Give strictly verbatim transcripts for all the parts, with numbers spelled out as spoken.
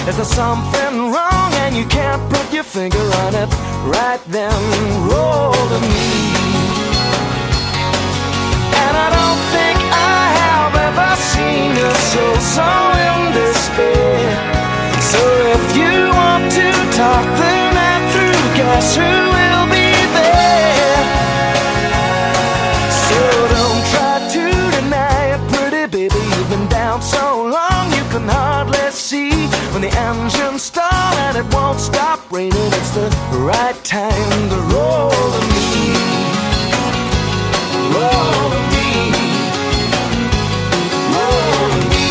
Is there something wrong and you can't put your finger on it? Right then, roll to me. And I don't think I have ever seen a soul so in despair. So if you want to talk the night through, guess who will be there? So don't try to deny it, pretty baby. You've been down so long you can hardly see. When the engines start and it won't stop raining, it's the right time to roll to me. Roll to me. Roll to me.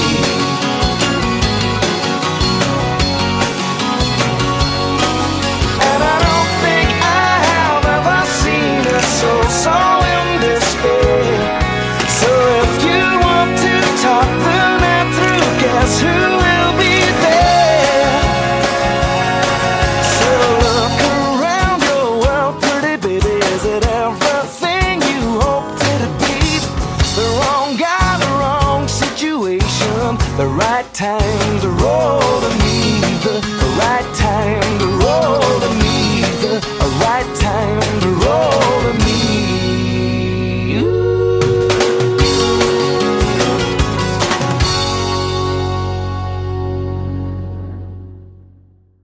And I don't think I have ever seen a soul so in despair. So if you want to talk the night through, guess who will be there? So look around your world, pretty baby. Is it everything you hoped it'd be? The wrong guy, the wrong situation, the right time